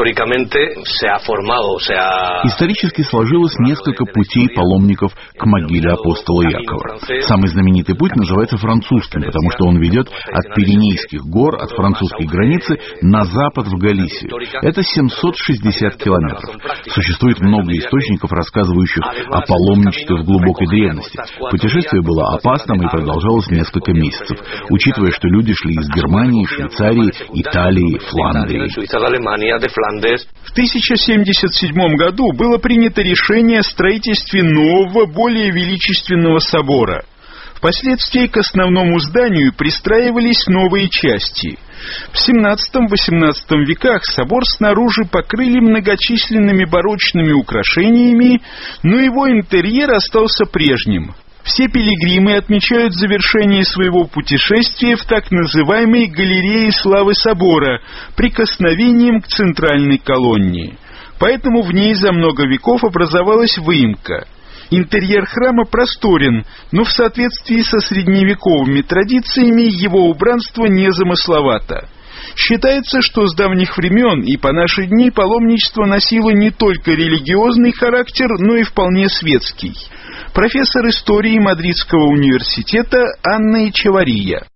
Исторически сложилось несколько путей паломников к могиле апостола Иакова. Самый знаменитый путь называется французским, потому что он ведет от Пиренейских гор, от французской границы, на запад в Галисию. Это 760 километров. Существует много источников, рассказывающих о паломничестве в глубокой древности. Путешествие было опасным и продолжалось несколько месяцев, учитывая, что люди шли из Германии, Швейцарии, Италии, Фландрии. В 1077 году было принято решение о строительстве нового, более величественного собора. Впоследствии к основному зданию пристраивались новые части. В XVII-XVIII веках собор снаружи покрыли многочисленными барочными украшениями, но его интерьер остался прежним. Все пилигримы отмечают завершение своего путешествия в так называемой галерее славы собора, прикосновением к центральной колонне. Поэтому в ней за много веков образовалась выемка. Интерьер храма просторен, но в соответствии со средневековыми традициями его убранство незамысловато. Считается, что с давних времен и по наши дни паломничество носило не только религиозный характер, но и вполне светский. Профессор истории Мадридского университета Анна Эчевария.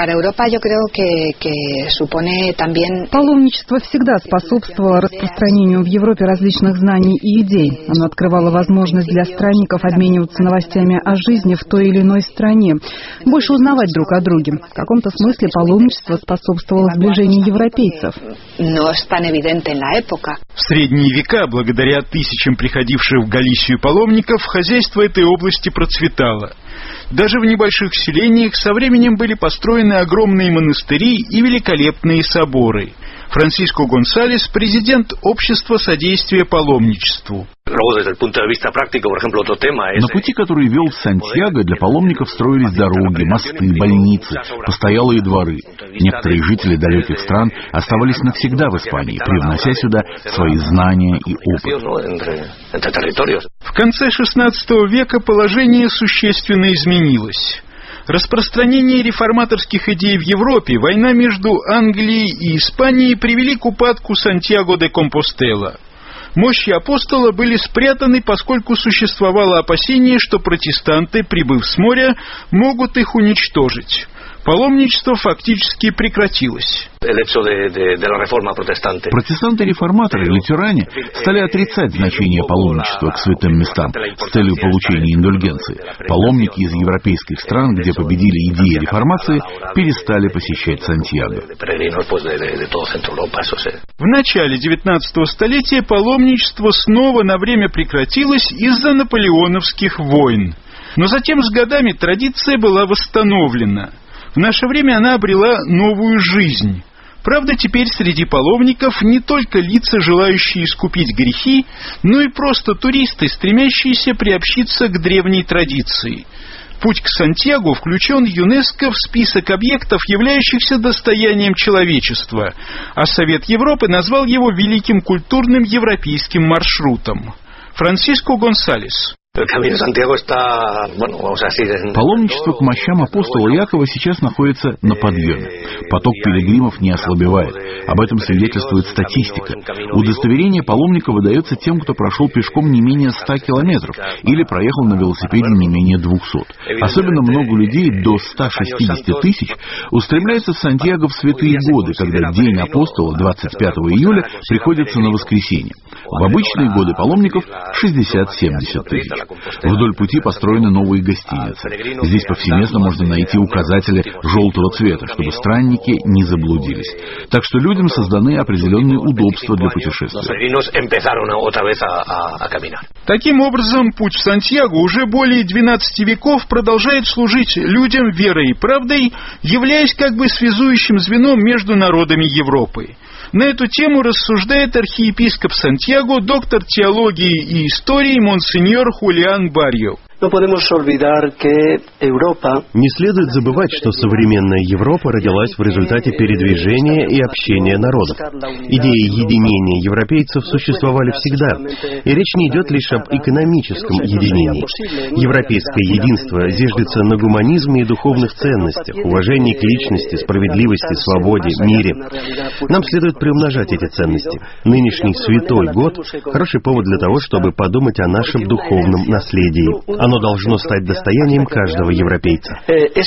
Паломничество всегда способствовало распространению в Европе различных знаний и идей. Оно открывало возможность для странников обмениваться новостями о жизни в той или иной стране, больше узнавать друг о друге. В каком-то смысле паломничество способствовало сближению европейцев. В средние века, благодаря тысячам приходивших в Галисию паломников, хозяйство этой области процветало. Даже в небольших селениях со временем были построены огромные монастыри и великолепные соборы. Франсиско Гонсалес, президент Общества содействия паломничеству. На пути, который вел в Сантьяго, для паломников строились дороги, мосты, больницы, постоялые дворы. Некоторые жители далеких стран оставались навсегда в Испании, привнося сюда свои знания и опыт. В конце XVI века положение существенно изменилось. Распространение реформаторских идей в Европе, война между Англией и Испанией привели к упадку Сантьяго-де-Компостела. Мощи апостола были спрятаны, поскольку существовало опасение, что протестанты, прибыв с моря, могут их уничтожить. Паломничество фактически прекратилось. Протестанты-реформаторы, лютеране, стали отрицать значение паломничества к святым местам с целью получения индульгенции. Паломники из европейских стран, где победили идеи реформации, перестали посещать Сантьяго. В начале XIX столетия паломничество снова на время прекратилось из-за наполеоновских войн. Но затем с годами традиция была восстановлена. В наше время она обрела новую жизнь. Правда, теперь среди паломников не только лица, желающие искупить грехи, но и просто туристы, стремящиеся приобщиться к древней традиции. Путь к Сантьяго включен ЮНЕСКО в список объектов, являющихся достоянием человечества, а Совет Европы назвал его великим культурным европейским маршрутом. Франсиско Гонсалес. Паломничество к мощам апостола Якова сейчас находится на подъеме. Поток пилигримов не ослабевает. Об этом свидетельствует статистика. Удостоверение паломника выдается тем, кто прошел пешком не менее 100 километров или проехал на велосипеде не менее 200. Особенно много людей, до 160 тысяч, устремляется в Сантьяго в святые годы, когда День апостола, 25 июля, приходится на воскресенье. В обычные годы паломников 60-70 тысяч. Вдоль пути построены новые гостиницы. Здесь повсеместно можно найти указатели желтого цвета, чтобы странники не заблудились. Так что людям созданы определенные удобства для путешествия. Таким образом, путь в Сантьяго уже более 12 веков продолжает служить людям верой и правдой, являясь как бы связующим звеном между народами Европы. На эту тему рассуждает архиепископ Сантьяго, доктор теологии и истории монсеньор Хулиан Баррио. Не следует забывать, что современная Европа родилась в результате передвижения и общения народов. Идеи единения европейцев существовали всегда, и речь не идет лишь об экономическом единении. Европейское единство зиждется на гуманизме и духовных ценностях, уважении к личности, справедливости, свободе, мире. Нам следует приумножать эти ценности. Нынешний Святой год – хороший повод для того, чтобы подумать о нашем духовном наследии. Оно должно стать достоянием каждого европейца.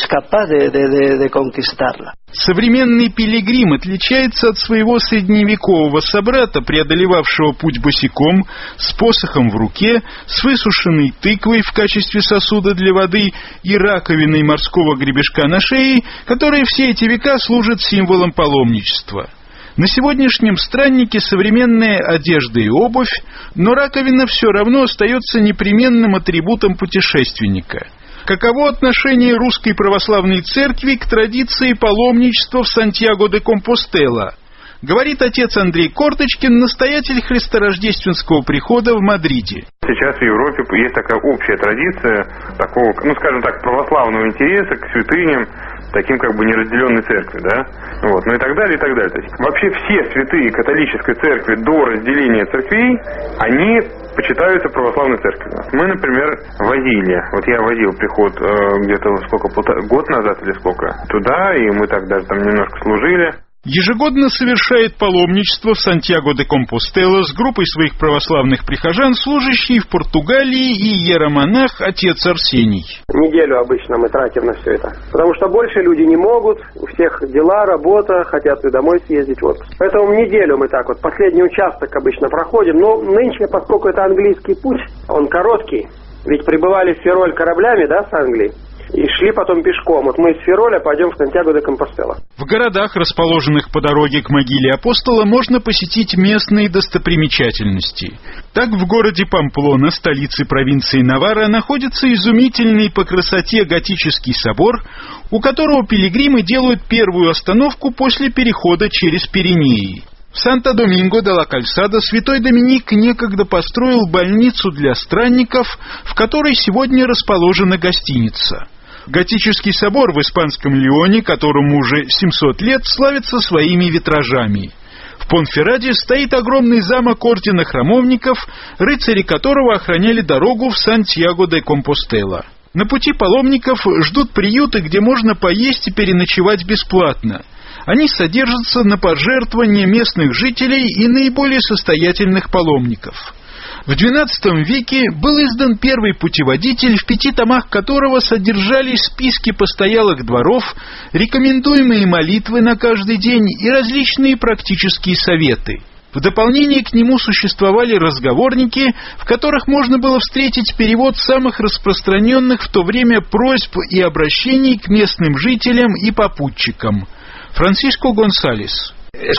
Современный пилигрим отличается от своего средневекового собрата, преодолевавшего путь босиком, с посохом в руке, с высушенной тыквой в качестве сосуда для воды и раковиной морского гребешка на шее, которые все эти века служат символом паломничества. На сегодняшнем страннике современная одежда и обувь, но раковина все равно остается непременным атрибутом путешественника. Каково отношение Русской Православной Церкви к традиции паломничества в Сантьяго-де-Компостела? Говорит отец Андрей Корточкин, настоятель христорождественского прихода в Мадриде. Сейчас в Европе есть такая общая традиция такого, скажем так, православного интереса к святыням, таким как бы неразделенной церкви, да, вот, ну и так далее, и так далее. То есть вообще все святые католической церкви до разделения церквей, они почитаются православной церковью. Мы, например, возили, вот я возил приход где-то год назад или сколько, туда, и мы так даже там немножко служили. Ежегодно совершает паломничество в Сантьяго-де-Компостела с группой своих православных прихожан, служащий в Португалии, и иеромонах отец Арсений. Неделю обычно мы тратим на все это, потому что больше люди не могут, у всех дела, работа, хотят и домой съездить в отпуск. Поэтому неделю мы так вот, последний участок обычно проходим, но нынче, поскольку это английский путь, он короткий, ведь прибывали в Фероль кораблями, да, с Англии, и шли потом пешком. Вот мы из Фероля пойдем в Сантьяго-де-Компостела. В городах, расположенных по дороге к могиле апостола, можно посетить местные достопримечательности. Так, в городе Памплона, столице провинции Наварра, находится изумительный по красоте готический собор, у которого пилигримы делают первую остановку после перехода через Пиренеи. В Санто-Доминго-де-ла-Кальсада святой Доминик некогда построил больницу для странников, в которой сегодня расположена гостиница. Готический собор в испанском Лионе, которому уже 700 лет, славится своими витражами. В Понферраде стоит огромный замок ордена храмовников, рыцари которого охраняли дорогу в Сантьяго-де-Компостела. На пути паломников ждут приюты, где можно поесть и переночевать бесплатно. Они содержатся на пожертвования местных жителей и наиболее состоятельных паломников. В XII веке был издан первый путеводитель, в 5 томах которого содержались списки постоялых дворов, рекомендуемые молитвы на каждый день и различные практические советы. В дополнение к нему существовали разговорники, в которых можно было встретить перевод самых распространенных в то время просьб и обращений к местным жителям и попутчикам. Франсиско Гонсалес.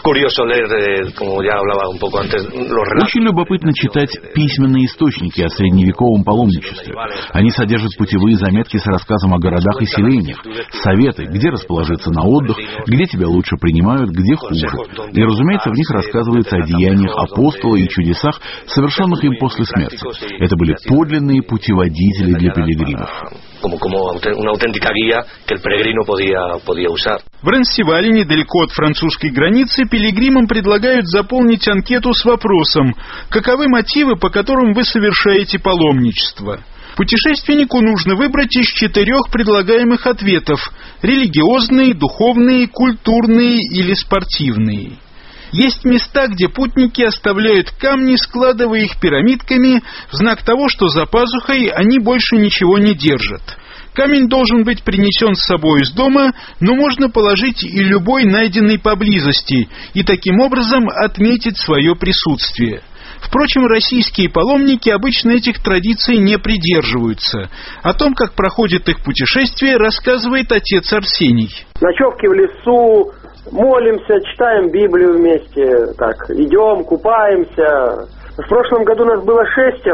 Очень любопытно читать письменные источники о средневековом паломничестве. Они содержат путевые заметки с рассказом о городах и селениях, советы, где расположиться на отдых, где тебя лучше принимают, где хуже. И, разумеется, в них рассказывается о деяниях апостола и чудесах, совершенных им после смерти. Это были подлинные путеводители для пилигримов. una auténtica guía que el peregrino podía usar. В Рансевале, недалеко от французской границы, пилигримам предлагают заполнить анкету с вопросом: каковы мотивы, по которым вы совершаете паломничество? Путешественнику нужно выбрать из 4 предлагаемых ответов: религиозные, духовные, культурные или спортивные. Есть места, где путники оставляют камни, складывая их пирамидками, в знак того, что за пазухой они больше ничего не держат. Камень должен быть принесен с собой из дома, но можно положить и любой, найденный поблизости, и таким образом отметить свое присутствие. Впрочем, российские паломники обычно этих традиций не придерживаются. О том, как проходит их путешествие, рассказывает отец Арсений. Ночевки в лесу, молимся, читаем Библию вместе, так, идем, купаемся. В прошлом году нас было 6,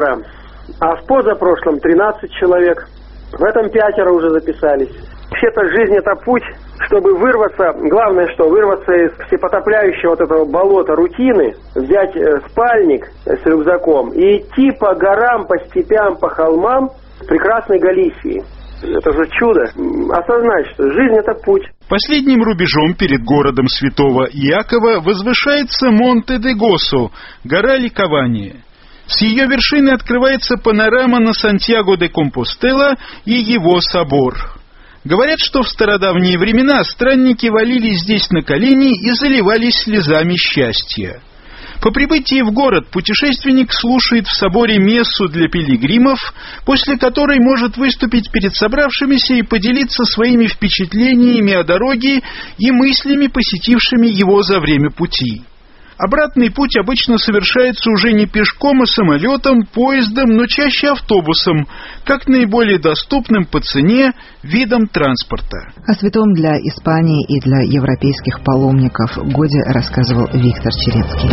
а в позапрошлом 13 человек. В этом 5 уже записались. Вообще-то жизнь — это путь, чтобы вырваться, главное что, вырваться из всепотопляющего вот этого болота рутины, взять спальник с рюкзаком и идти по горам, по степям, по холмам прекрасной Галисии. Это же чудо. Осознать, что жизнь — это путь. Последним рубежом перед городом святого Иакова возвышается Монте-де-Госо, гора Ликования. С ее вершины открывается панорама на Сантьяго-де-Компостела и его собор. Говорят, что в стародавние времена странники валились здесь на колени и заливались слезами счастья. По прибытии в город путешественник слушает в соборе мессу для пилигримов, после которой может выступить перед собравшимися и поделиться своими впечатлениями о дороге и мыслями, посетившими его за время пути. Обратный путь обычно совершается уже не пешком, а самолетом, поездом, но чаще автобусом, как наиболее доступным по цене видом транспорта. О святом для Испании и для европейских паломников годе рассказывал Виктор Черецкий.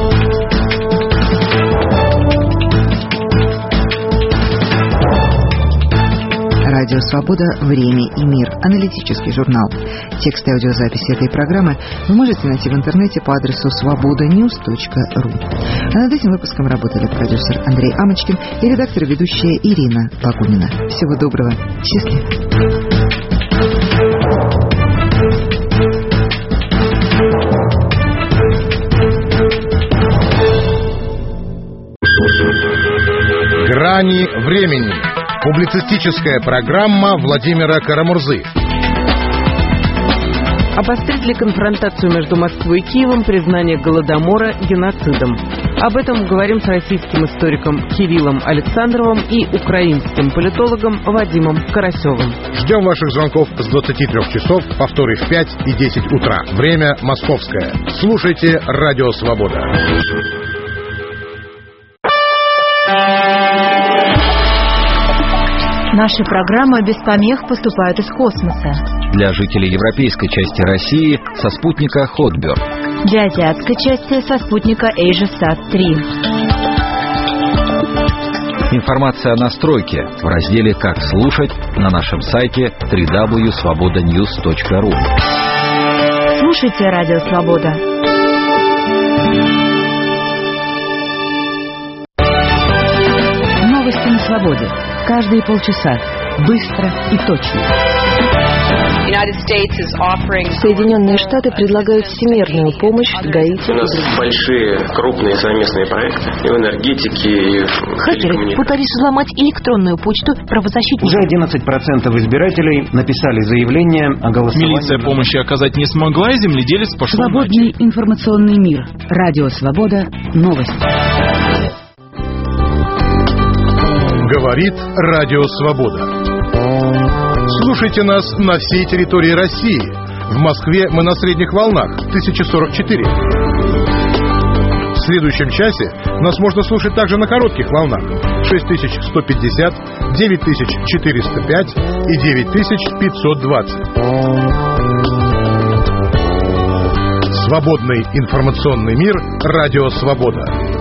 Радио «Свобода. Время и мир». Аналитический журнал. Текст и аудиозаписи этой программы вы можете найти в интернете по адресу svoboda.news.ru. А над этим выпуском работали продюсер Андрей Амочкин и редактор-ведущая Ирина Погунина. Всего доброго. Счастливо. Грани времени. Публицистическая программа Владимира Карамурзы. Обострить ли конфронтацию между Москвой и Киевом признание Голодомора геноцидом? Об этом говорим с российским историком Кириллом Александровым и украинским политологом Вадимом Карасевым. Ждем ваших звонков с 23 часов, повторы в 5 и 10 утра. Время московское. Слушайте Радио Свобода. Наши программы без помех поступают из космоса. Для жителей европейской части России со спутника Хотберг. Для азиатской части со спутника AsiaSat-3. Информация о настройке в разделе «Как слушать» на нашем сайте www.svobodanews.ru. Слушайте Радио Свобода. Новости на свободе. Каждые полчаса. Быстро и точно. Соединенные Штаты предлагают всемирную помощь Гаити. У нас большие, крупные совместные проекты и в энергетике, и в хакеры пытались взломать электронную почту правозащитников. Уже 11% избирателей написали заявление о голосовании. Милиция помощи оказать не смогла, и земледелец пошел Свободный информационный мир. Радио Свобода. Новости. Говорит Радио Свобода. Слушайте нас на всей территории России. В Москве мы на средних волнах 1044. В следующем часе нас можно слушать также на коротких волнах 6150, 9405 и 9520. Свободный информационный мир. Радио Свобода.